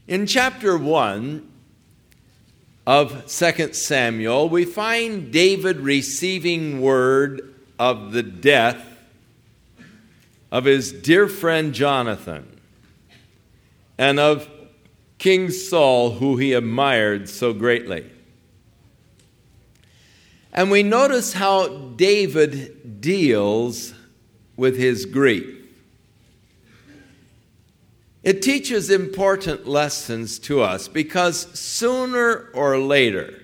In chapter 1 of 2 Samuel, we find David receiving word of the death of his dear friend Jonathan and of King Saul, who he admired so greatly. And we notice how David deals with his grief. It teaches important lessons to us because sooner or later,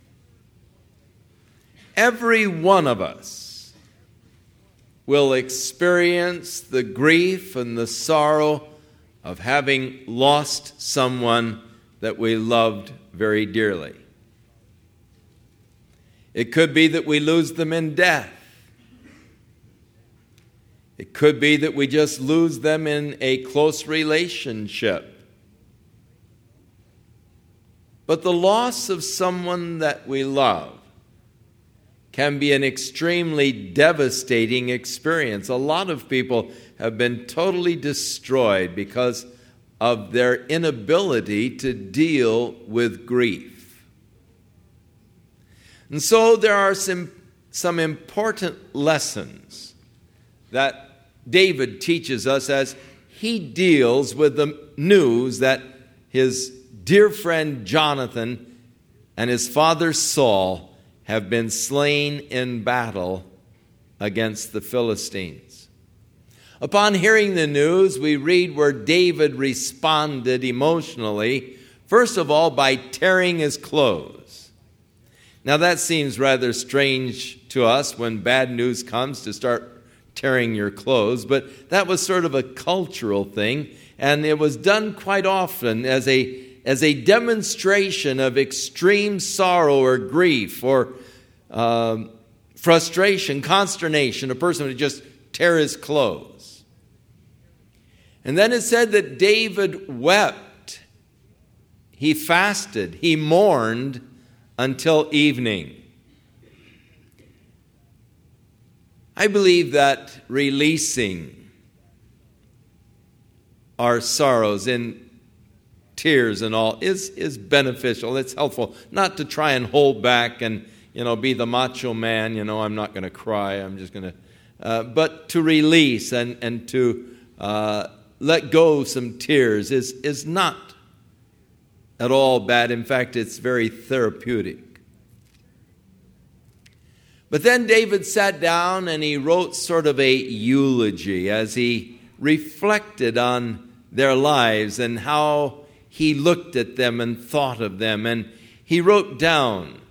every one of us will experience the grief and the sorrow of having lost someone that we loved very dearly. It could be that we lose them in death. It could be that we just lose them in a close relationship. But the loss of someone that we love can be an extremely devastating experience. A lot of people have been totally destroyed because of their inability to deal with grief. And so there are some important lessons that David teaches us as he deals with the news that his dear friend Jonathan and his father Saul have been slain in battle against the Philistines. Upon hearing the news, we read where David responded emotionally, first of all, by tearing his clothes. Now that seems rather strange to us when bad news comes to start tearing your clothes, but that was sort of a cultural thing, and it was done quite often as a demonstration of extreme sorrow or grief or frustration, consternation. A person would just tear his clothes. And then it said that David wept. He fasted. He mourned until evening. I believe that releasing our sorrows in tears and all is beneficial. It's helpful not to try and hold back and be the macho man. I'm not going to cry. I'm just going to, but to release and to let go some tears is not at all bad. In fact, it's very therapeutic. But then David sat down and he wrote sort of a eulogy as he reflected on their lives and how he looked at them and thought of them. And he wrote down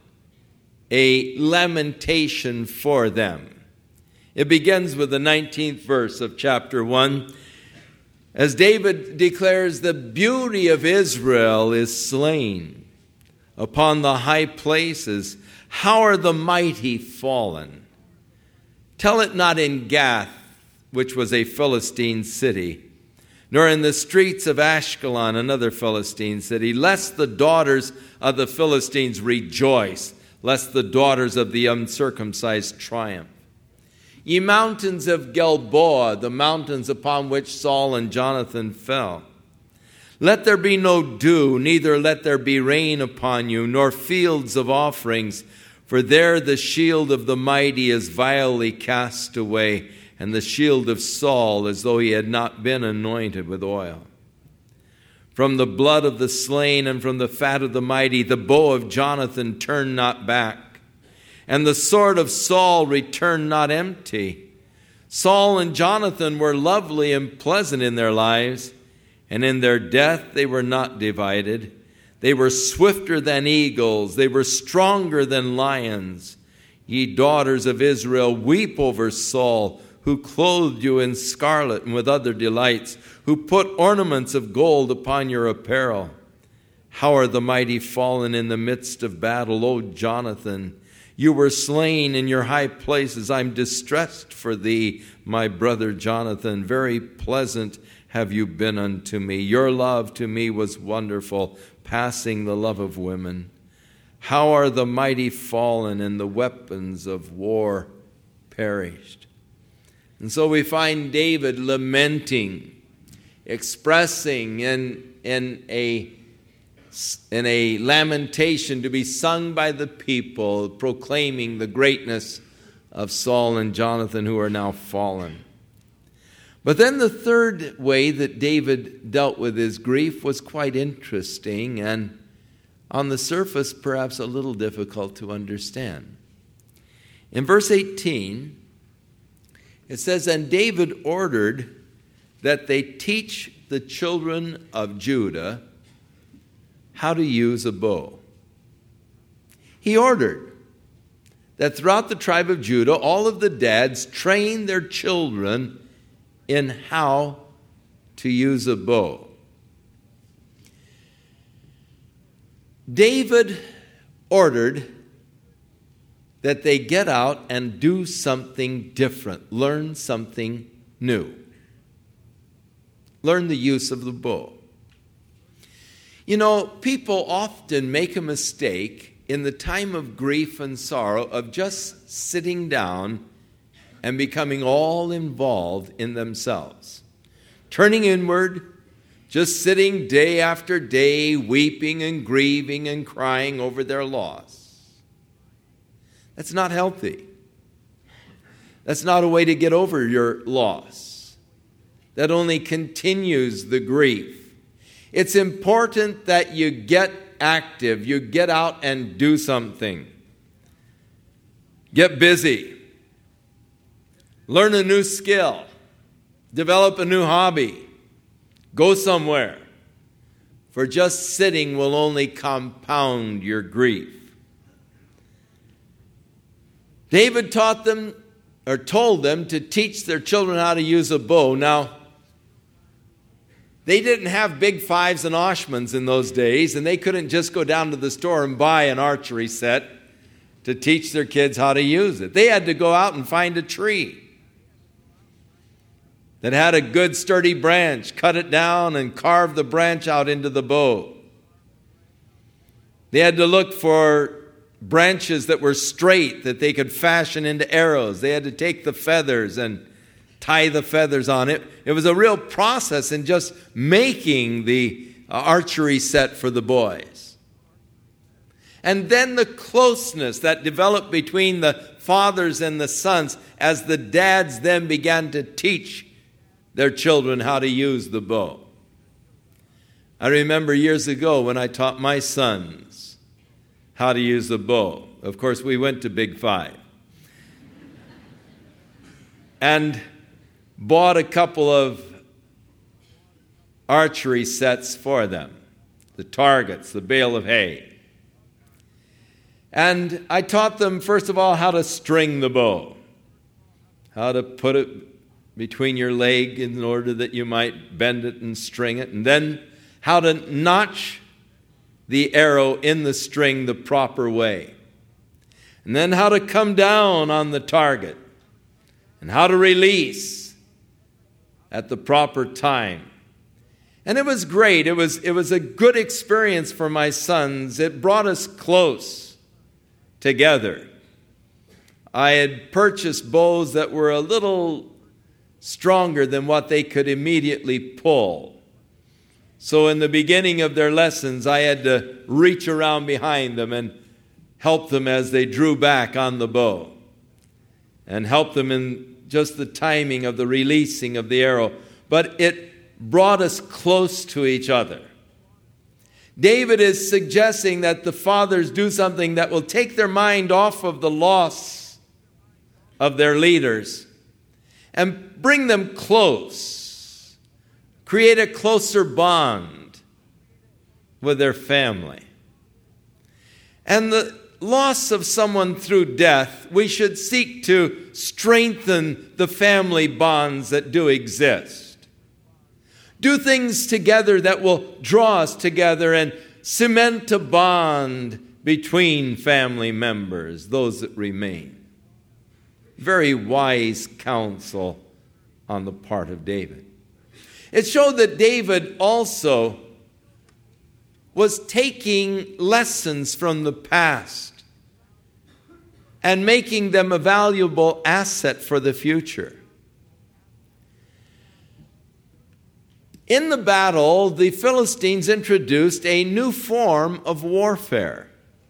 a lamentation for them. It begins with the 19th verse of chapter 1. As David declares, the beauty of Israel is slain upon the high places. How are the mighty fallen? Tell it not in Gath, which was a Philistine city, nor in the streets of Ashkelon, another Philistine city, lest the daughters of the Philistines rejoice, lest the daughters of the uncircumcised triumph. Ye mountains of Gilboa, the mountains upon which Saul and Jonathan fell. Let there be no dew, neither let there be rain upon you, nor fields of offerings, for there the shield of the mighty is vilely cast away, and the shield of Saul as though he had not been anointed with oil. From the blood of the slain and from the fat of the mighty, the bow of Jonathan turned not back, and the sword of Saul returned not empty. Saul and Jonathan were lovely and pleasant in their lives, and in their death they were not divided. They were swifter than eagles. They were stronger than lions. Ye daughters of Israel, weep over Saul, who clothed you in scarlet and with other delights, who put ornaments of gold upon your apparel. How are the mighty fallen in the midst of battle, O Jonathan? You were slain in your high places. I'm distressed for thee, my brother Jonathan. Very pleasant have you been unto me. Your love to me was wonderful, passing the love of women. How are the mighty fallen, and the weapons of war perished? And so we find David lamenting, expressing in a in a lamentation to be sung by the people, proclaiming the greatness of Saul and Jonathan, who are now fallen. But then the third way that David dealt with his grief was quite interesting and on the surface perhaps a little difficult to understand. In verse 18, it says, "And David ordered that they teach the children of Judah how to use a bow." He ordered that throughout the tribe of Judah, all of the dads train their children in how to use a bow. David ordered that they get out and do something different, learn something new. Learn the use of the bow. You know, people often make a mistake in the time of grief and sorrow of just sitting down and becoming all involved in themselves. Turning inward, just sitting day after day, weeping and grieving and crying over their loss. That's not healthy. That's not a way to get over your loss. That only continues the grief. It's important that you get active, you get out and do something. Get busy. Learn a new skill. Develop a new hobby. Go somewhere. For just sitting will only compound your grief. David told them to teach their children how to use a bow. Now, they didn't have Big Fives and Oshmans in those days, and they couldn't just go down to the store and buy an archery set to teach their kids how to use it. They had to go out and find a tree that had a good sturdy branch, cut it down and carve the branch out into the bow. They had to look for branches that were straight that they could fashion into arrows. They had to take the feathers and tie the feathers on it. It was a real process in just making the archery set for the boys. And then the closeness that developed between the fathers and the sons as the dads then began to teach their children how to use the bow. I remember years ago when I taught my sons how to use the bow. Of course, we went to Big Five and bought a couple of archery sets for them, the targets, the bale of hay. And I taught them, first of all, how to string the bow, how to put it between your leg in order that you might bend it and string it, and then how to notch the arrow in the string the proper way, and then how to come down on the target, and how to release at the proper time. And it was great. It was a good experience for my sons. It brought us close together. I had purchased bows that were a little stronger than what they could immediately pull. So in the beginning of their lessons, I had to reach around behind them and help them as they drew back on the bow and help them in just the timing of the releasing of the arrow. But it brought us close to each other. David is suggesting that the fathers do something that will take their mind off of the loss of their leaders and bring them close, create a closer bond with their family. And the loss of someone through death, we should seek to strengthen the family bonds that do exist. Do things together that will draw us together and cement a bond between family members, those that remain. Very wise counsel on the part of David. It showed that David also was taking lessons from the past and making them a valuable asset for the future. In the battle, the Philistines introduced a new form of warfare.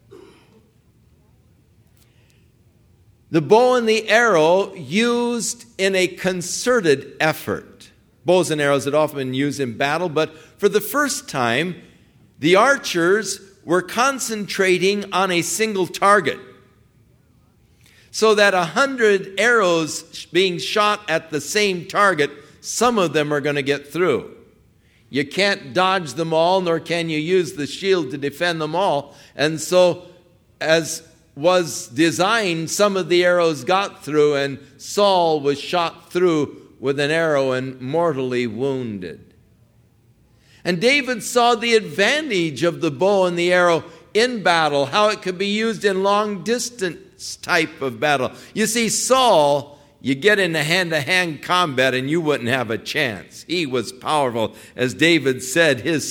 The bow and the arrow used in a concerted effort. Bows and arrows had often been used in battle, but for the first time, the archers were concentrating on a single target. So that 100 arrows being shot at the same target, some of them are going to get through. You can't dodge them all, nor can you use the shield to defend them all. And so, as was designed, some of the arrows got through, and Saul was shot through with an arrow and mortally wounded. And David saw the advantage of the bow and the arrow in battle, how it could be used in long distance type of battle. You see, Saul, you get into hand-to-hand combat and you wouldn't have a chance. He was powerful. As David said, the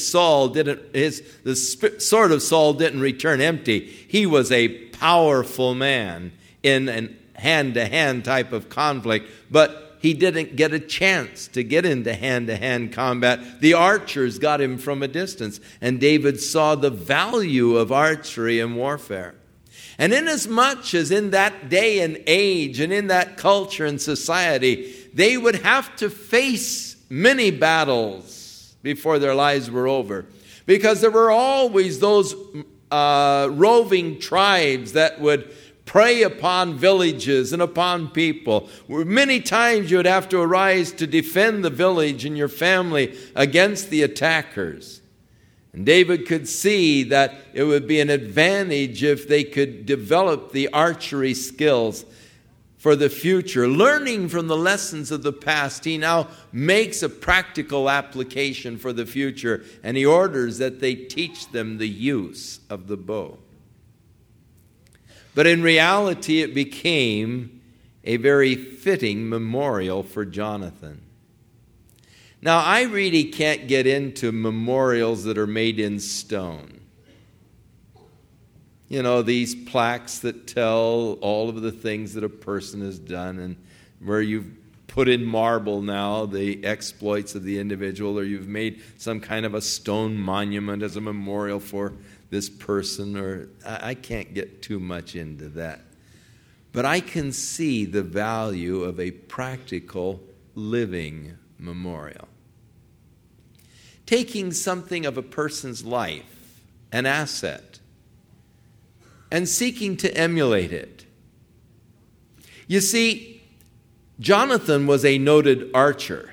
sword of Saul didn't return empty. He was a powerful man in a hand-to-hand type of conflict, but he didn't get a chance to get into hand-to-hand combat. The archers got him from a distance, and David saw the value of archery in warfare. And inasmuch as in that day and age and in that culture and society, they would have to face many battles before their lives were over, because there were always those roving tribes that would prey upon villages and upon people. Many times you would have to arise to defend the village and your family against the attackers. And David could see that it would be an advantage if they could develop the archery skills for the future. Learning from the lessons of the past, he now makes a practical application for the future, and he orders that they teach them the use of the bow. But in reality, it became a very fitting memorial for Jonathan. Now, I really can't get into memorials that are made in stone. You know, these plaques that tell all of the things that a person has done, and where you've put in marble now the exploits of the individual, or you've made some kind of a stone monument as a memorial for this person, or I can't get too much into that. But I can see the value of a practical living memorial. Taking something of a person's life, an asset, and seeking to emulate it. You see, Jonathan was a noted archer.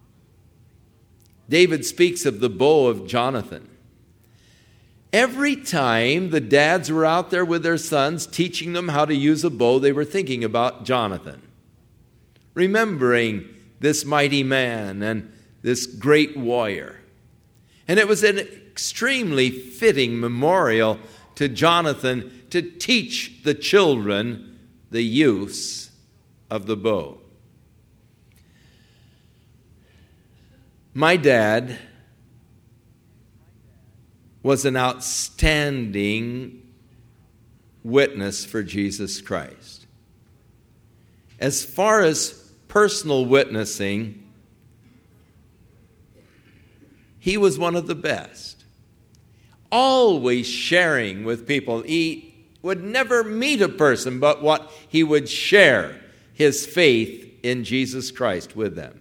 David speaks of the bow of Jonathan. Every time the dads were out there with their sons teaching them how to use a bow, they were thinking about Jonathan, remembering this mighty man and this great warrior. And it was an extremely fitting memorial to Jonathan to teach the children the use of the bow. My dad was an outstanding witness for Jesus Christ. As far as personal witnessing, he was one of the best. Always sharing with people. He would never meet a person, but what he would share his faith in Jesus Christ with them.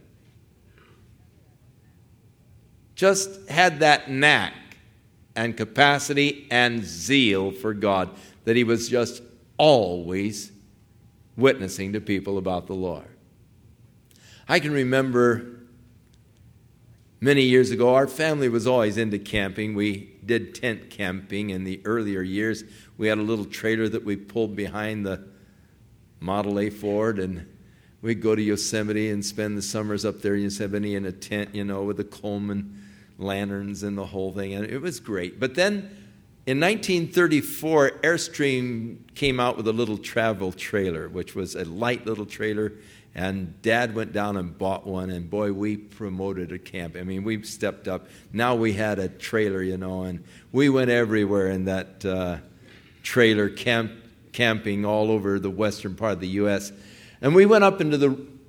Just had that knack and capacity and zeal for God that he was just always witnessing to people about the Lord. I can remember many years ago, our family was always into camping. We did tent camping in the earlier years. We had a little trailer that we pulled behind the Model A Ford, and we'd go to Yosemite and spend the summers up there in Yosemite in a tent, with the Coleman lanterns and the whole thing, and it was great. But then in 1934, Airstream came out with a little travel trailer, which was a light little trailer, and Dad went down and bought one, and boy, we promoted a camp. I mean, we stepped up. Now we had a trailer, and we went everywhere in that trailer, camping all over the western part of the U.S. And we went up into the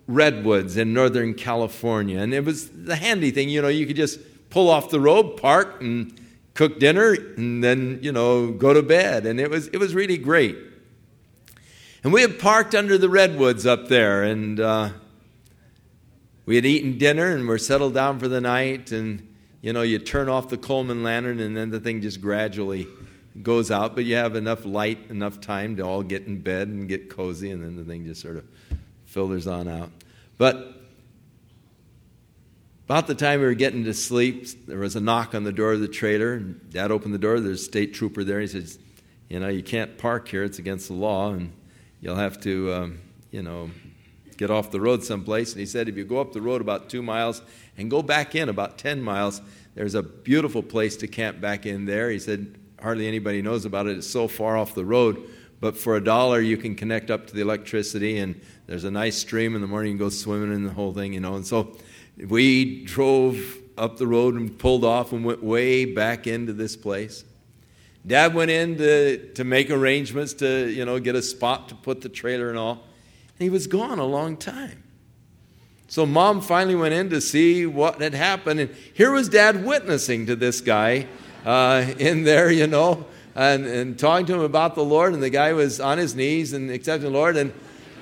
redwoods in Northern California. And it was the handy thing, you could just pull off the road, park, and cook dinner, and then, go to bed. And it was really great. And we had parked under the redwoods up there, and we had eaten dinner, and we're settled down for the night, and, you turn off the Coleman lantern, and then the thing just gradually goes out, but you have enough light, enough time to all get in bed and get cozy, and then the thing just sort of filters on out. But about the time we were getting to sleep, there was a knock on the door of the trailer, and Dad opened the door. There's a state trooper there. He says, you can't park here. It's against the law, and you'll have to, get off the road someplace. And he said, if you go up the road about 2 miles and go back in about 10 miles, there's a beautiful place to camp back in there. He said, hardly anybody knows about it. It's so far off the road. But for $1, you can connect up to the electricity, and there's a nice stream in the morning. You can go swimming in the whole thing, And so we drove up the road and pulled off and went way back into this place. Dad went in to make arrangements to, get a spot to put the trailer and all. And he was gone a long time. So Mom finally went in to see what had happened. And here was Dad witnessing to this guy in there, and talking to him about the Lord. And the guy was on his knees and accepting the Lord. And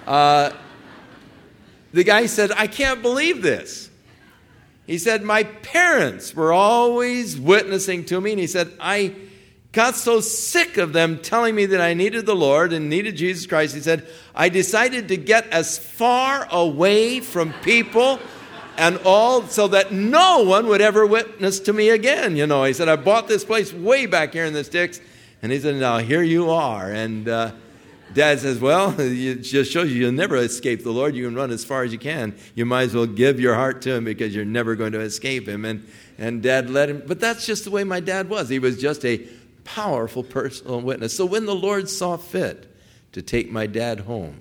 the guy said, I can't believe this. He said, my parents were always witnessing to me. And he said, I got so sick of them telling me that I needed the Lord and needed Jesus Christ. He said, I decided to get as far away from people and all so that no one would ever witness to me again. He said, I bought this place way back here in the sticks. And he said, now here you are. And Dad says, well, it just shows you'll never escape the Lord. You can run as far as you can. You might as well give your heart to Him because you're never going to escape Him. And Dad let him. But that's just the way my dad was. He was just a powerful personal witness. So when the Lord saw fit to take my dad home,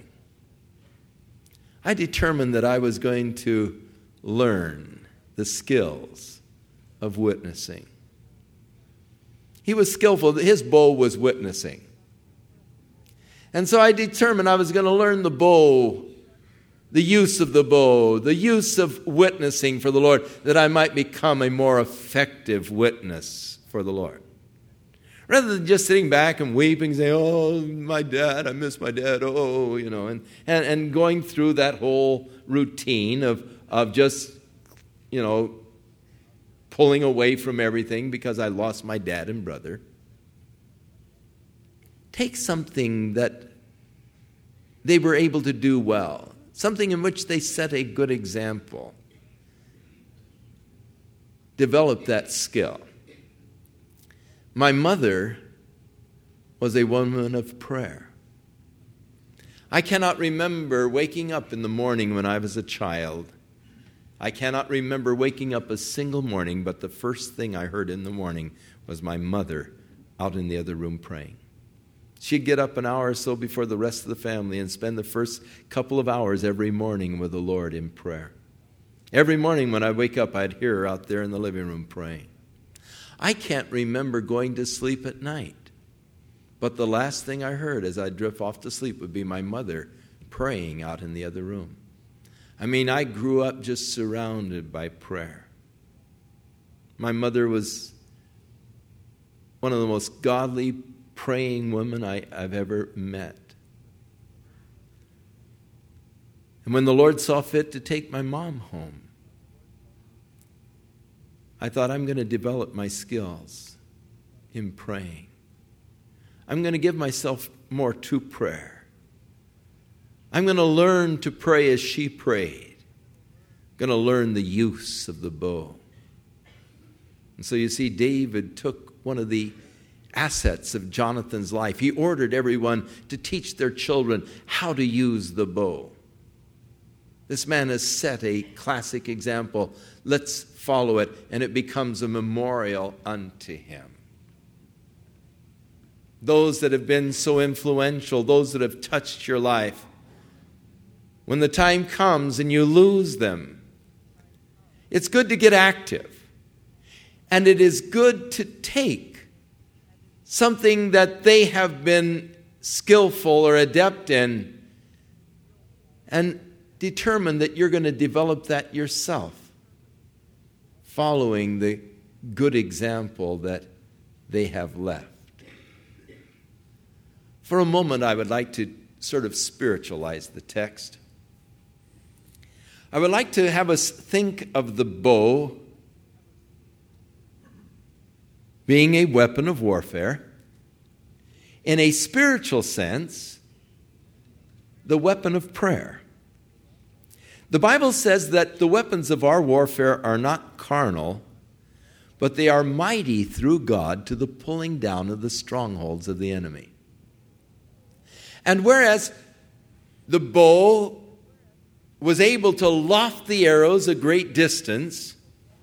I determined that I was going to learn the skills of witnessing. He was skillful. His bow was witnessing. And so I determined I was going to learn the bow, the use of the bow, the use of witnessing for the Lord, that I might become a more effective witness for the Lord. Rather than just sitting back and weeping and saying, oh, my dad, I miss my dad, and going through that whole routine of just, pulling away from everything because I lost my dad and brother. Take something that they were able to do well, something in which they set a good example. Develop that skill. My mother was a woman of prayer. I cannot remember waking up in the morning when I was a child. I cannot remember waking up a single morning, but the first thing I heard in the morning was my mother out in the other room praying. She'd get up an hour or so before the rest of the family and spend the first couple of hours every morning with the Lord in prayer. Every morning when I wake up, I'd hear her out there in the living room praying. I can't remember going to sleep at night, but the last thing I heard as I drift off to sleep would be my mother praying out in the other room. I grew up just surrounded by prayer. My mother was one of the most godly, praying women I've ever met. And when the Lord saw fit to take my mom home, I thought, I'm going to develop my skills in praying. I'm going to give myself more to prayer. I'm going to learn to pray as she prayed. I'm going to learn the use of the bow. And so you see, David took one of the assets of Jonathan's life. He ordered everyone to teach their children how to use the bow. This man has set a classic example. Let's follow it, and it becomes a memorial unto him. Those that have been so influential, those that have touched your life, when the time comes and you lose them, it's good to get active. And it is good to take something that they have been skillful or adept in and determine that you're going to develop that yourself, following the good example that they have left. For a moment, I would like to sort of spiritualize the text. I would like to have us think of the bow being a weapon of warfare. In a spiritual sense, the weapon of prayer. The Bible says that the weapons of our warfare are not carnal, but they are mighty through God to the pulling down of the strongholds of the enemy. And whereas the bow was able to loft the arrows a great distance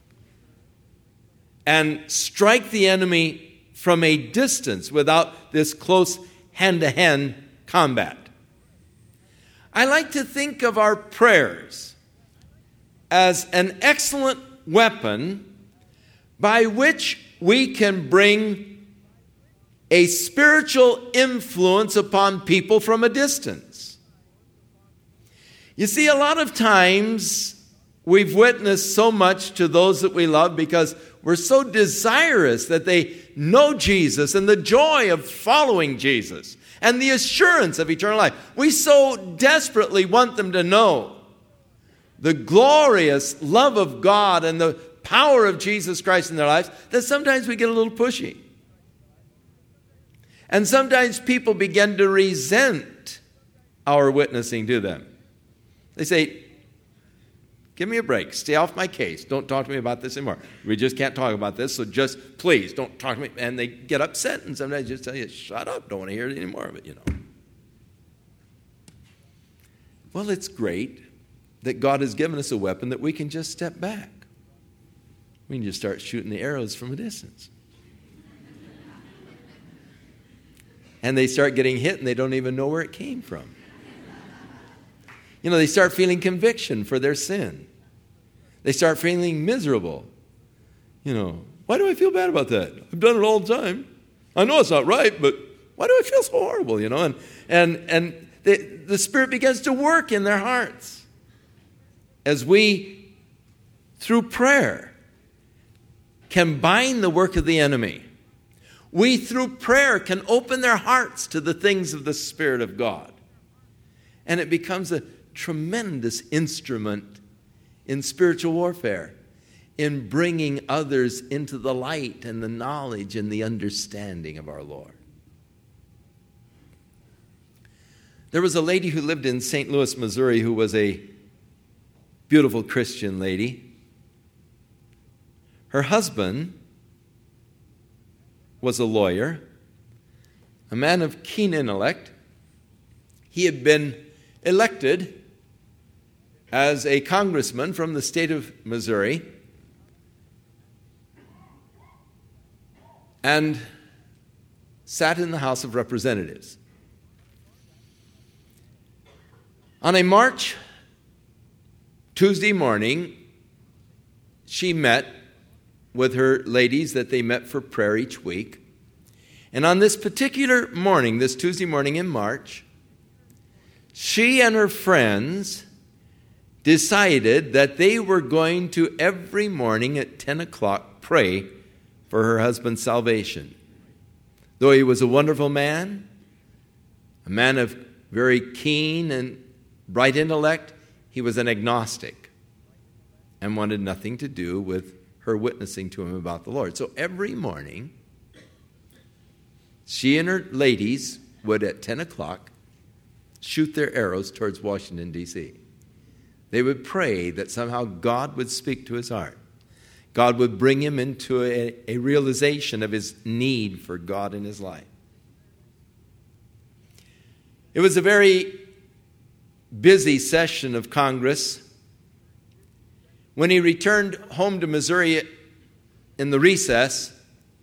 and strike the enemy from a distance without this close hand-to-hand combat, I like to think of our prayers as an excellent weapon by which we can bring a spiritual influence upon people from a distance. You see, a lot of times we've witnessed so much to those that we love because we're so desirous that they know Jesus and the joy of following Jesus and the assurance of eternal life. We so desperately want them to know the glorious love of God and the power of Jesus Christ in their lives that sometimes we get a little pushy. And sometimes people begin to resent our witnessing to them. They say, give me a break. Stay off my case. Don't talk to me about this anymore. We just can't talk about this, so just please don't talk to me. And they get upset, and sometimes just tell you, shut up. Don't want to hear any more of it, you know. Well, it's great that God has given us a weapon that we can just step back. We can just start shooting the arrows from a distance. And they start getting hit, and they don't even know where it came from. You know, they start feeling conviction for their sin. They start feeling miserable. You know, why do I feel bad about that? I've done it all the time. I know it's not right, but why do I feel so horrible, you know? And the Spirit begins to work in their hearts as we, through prayer, can bind the work of the enemy. We, through prayer, can open their hearts to the things of the Spirit of God. And it becomes a tremendous instrument in spiritual warfare, in bringing others into the light and the knowledge and the understanding of our Lord. There was a lady who lived in St. Louis, Missouri, who was a beautiful Christian lady. Her husband was a lawyer, a man of keen intellect. He had been elected as a congressman from the state of Missouri and sat in the House of Representatives. On a March Tuesday morning, she met with her ladies that they met for prayer each week. And on this particular morning, this Tuesday morning in March, she and her friends decided that they were going to every morning at 10 o'clock pray for her husband's salvation. Though he was a wonderful man, a man of very keen and bright intellect, he was an agnostic and wanted nothing to do with her witnessing to him about the Lord. So every morning, she and her ladies would at 10 o'clock shoot their arrows towards Washington, D.C. They would pray that somehow God would speak to his heart. God would bring him into a realization of his need for God in his life. It was a very busy session of Congress. When he returned home to Missouri in the recess,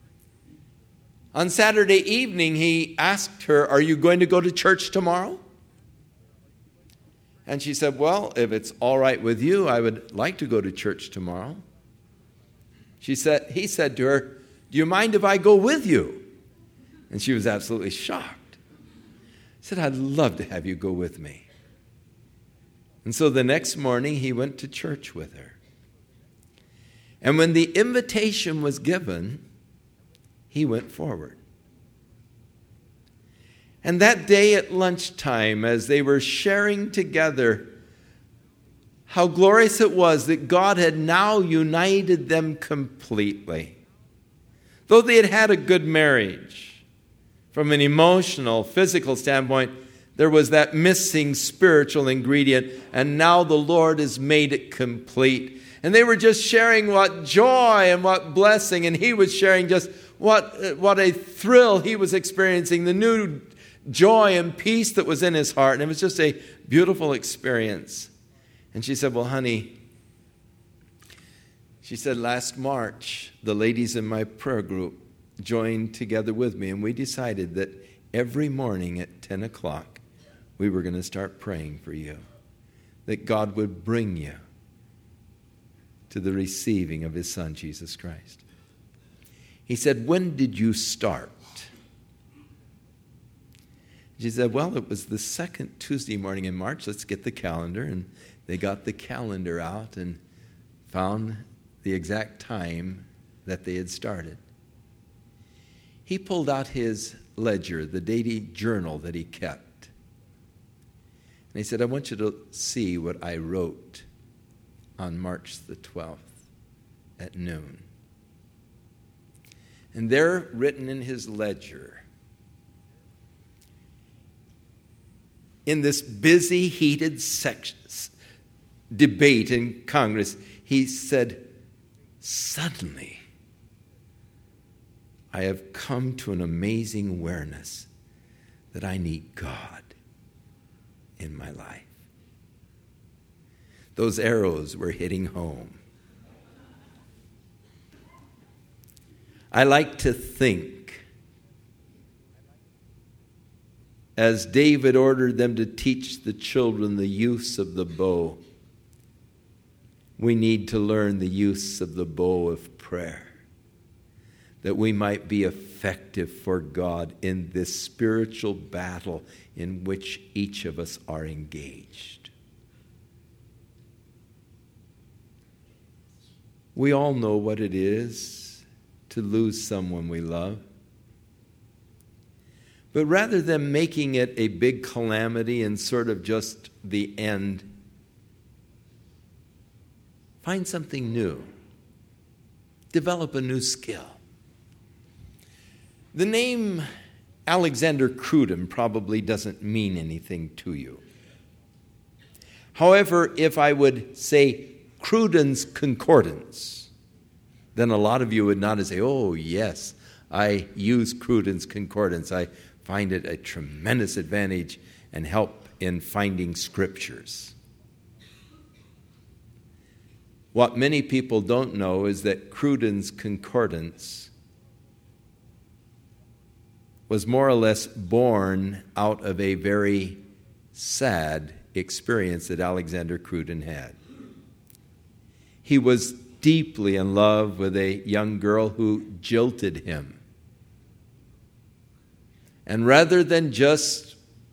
on Saturday evening he asked her, "Are you going to go to church tomorrow?" And she said, "Well, if it's all right with you, I would like to go to church tomorrow." He said to her, "Do you mind if I go with you?" And she was absolutely shocked. He said, "I'd love to have you go with me." And so the next morning he went to church with her. And when the invitation was given, he went forward. And that day at lunchtime, as they were sharing together how glorious it was that God had now united them completely. Though they had had a good marriage, from an emotional, physical standpoint, there was that missing spiritual ingredient, and now the Lord has made it complete. And they were just sharing what joy and what blessing, and he was sharing just what a thrill he was experiencing, the new joy and peace that was in his heart. And it was just a beautiful experience. And she said, well, honey, she said, last March, the ladies in my prayer group joined together with me, and we decided that every morning at 10 o'clock, we were going to start praying for you, that God would bring you to the receiving of his Son, Jesus Christ. He said, when did you start? She said, well, it was the second Tuesday morning in March. Let's get the calendar. And they got the calendar out and found the exact time that they had started. He pulled out his ledger, the daily journal that he kept. And he said, I want you to see what I wrote on March the 12th at noon. And there, written in his ledger, in this busy, heated debate in Congress, he said, suddenly, I have come to an amazing awareness that I need God in my life. Those arrows were hitting home. I like to think, as David ordered them to teach the children the use of the bow, we need to learn the use of the bow of prayer, that we might be effective for God in this spiritual battle in which each of us are engaged. We all know what it is to lose someone we love. But rather than making it a big calamity and sort of just the end, find something new. Develop a new skill. The name Alexander Cruden probably doesn't mean anything to you. However, if I would say Cruden's Concordance, then a lot of you would nod and say, oh, yes, I use Cruden's Concordance. I find it a tremendous advantage and help in finding scriptures. What many people don't know is that Cruden's Concordance was more or less born out of a very sad experience that Alexander Cruden had. He was deeply in love with a young girl who jilted him. And rather than just,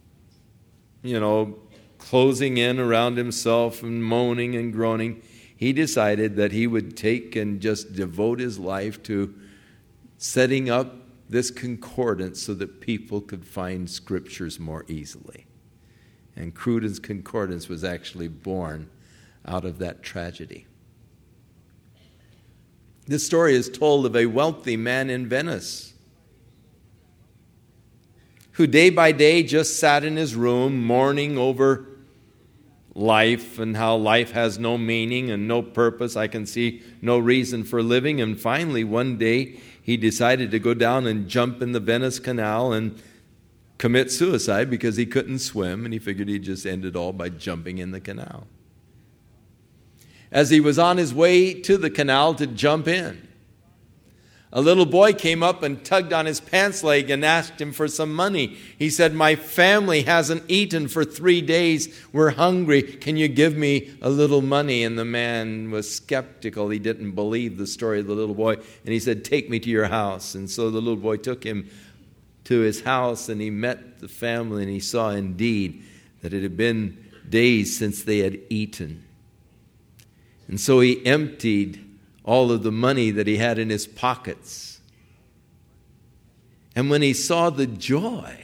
closing in around himself and moaning and groaning, he decided that he would take and just devote his life to setting up this concordance so that people could find scriptures more easily. And Cruden's Concordance was actually born out of that tragedy. This story is told of a wealthy man in Venice who day by day just sat in his room mourning over life and how life has no meaning and no purpose. I can see no reason for living. And finally, one day, he decided to go down and jump in the Venice Canal and commit suicide because he couldn't swim, and he figured he'd just end it all by jumping in the canal. As he was on his way to the canal to jump in, a little boy came up and tugged on his pants leg and asked him for some money. He said, my family hasn't eaten for 3 days. We're hungry. Can you give me a little money? And the man was skeptical. He didn't believe the story of the little boy. And he said, take me to your house. And so the little boy took him to his house, and he met the family, and he saw indeed that it had been days since they had eaten. And so he emptied all of the money that he had in his pockets. And when he saw the joy,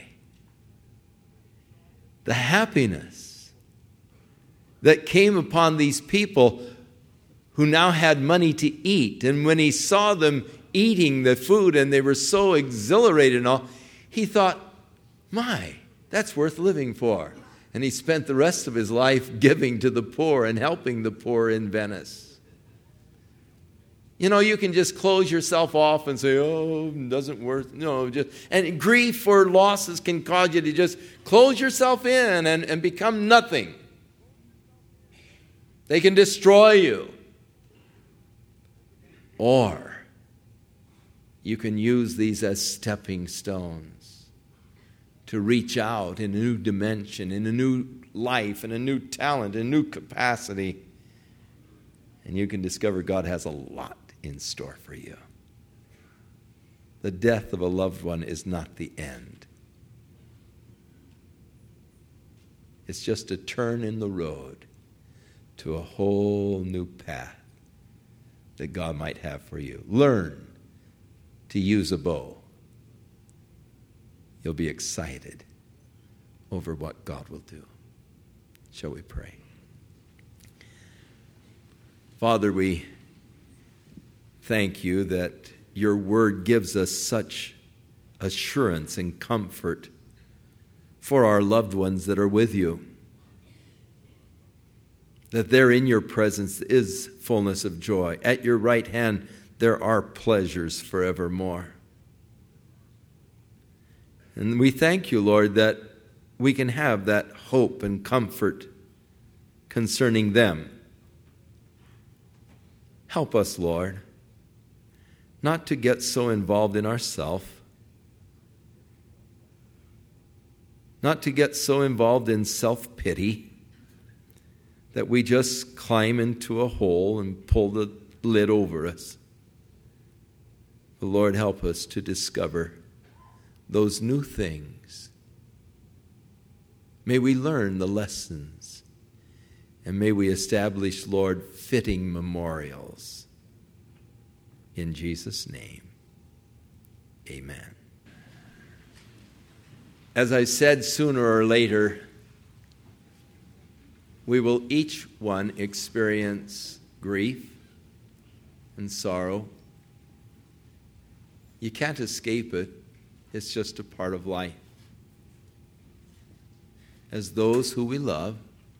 the happiness that came upon these people who now had money to eat, and when he saw them eating the food and they were so exhilarated and all, he thought, my, that's worth living for. And he spent the rest of his life giving to the poor and helping the poor in Venice. You know, you can just close yourself off and say, oh, it doesn't worth, and grief for losses can cause you to just close yourself in and become nothing. They can destroy you. Or you can use these as stepping stones to reach out in a new dimension, in a new life, in a new talent, in a new capacity. And you can discover God has a lot in store for you. The death of a loved one is not the end. It's just a turn in the road to a whole new path that God might have for you. Learn to use a bow. You'll be excited over what God will do. Shall we pray? Father, we thank you that your word gives us such assurance and comfort for our loved ones that are with you. That there in your presence is fullness of joy. At your right hand there are pleasures forevermore. And we thank you, Lord, that we can have that hope and comfort concerning them. Help us, Lord, not to get so involved in ourselves, not to get so involved in self-pity that we just climb into a hole and pull the lid over us. The Lord, help us to discover those new things. May we learn the lessons, and may we establish, Lord, fitting memorials. In Jesus' name, amen. As I said, sooner or later, we will each one experience grief and sorrow. You can't escape it. It's just a part of life. As those who we love,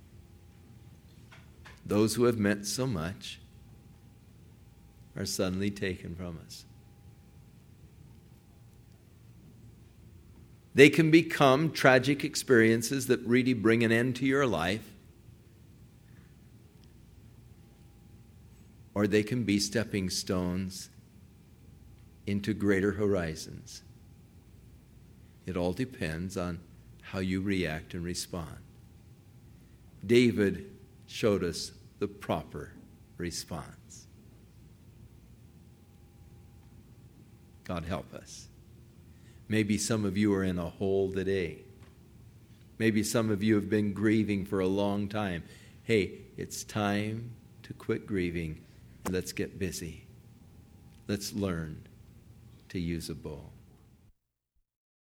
those who have meant so much, are suddenly taken from us. They can become tragic experiences that really bring an end to your life, or they can be stepping stones into greater horizons. It all depends on how you react and respond. David showed us the proper response. God help us. Maybe some of you are in a hole today. Maybe some of you have been grieving for a long time. Hey, it's time to quit grieving. Let's get busy. Let's learn to use a bow.